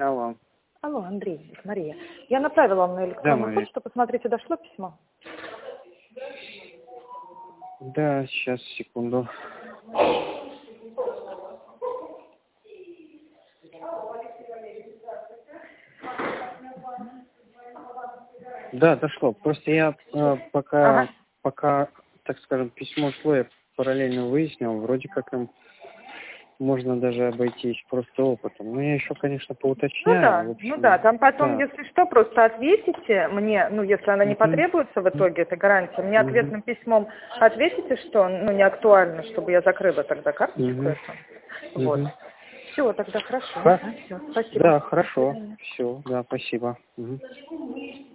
Алло. Алло, Андрей, это Мария. Я направила вам на электронную почту, посмотрите, дошло письмо? Да, сейчас, секунду. Да, дошло. Просто я пока, так скажем, письмо шло, я параллельно выяснил, вроде как им можно даже обойтись просто опытом. Но я еще, конечно, поуточняю. Ну да, там потом, если что, просто ответите мне, ну, если она не потребуется в итоге, это гарантия, мне ответным письмом ответите, что, ну, не актуально, чтобы я закрыла тогда карточку эту. Вот. Все, тогда хорошо. Все, спасибо. Да, хорошо. Все, да, спасибо.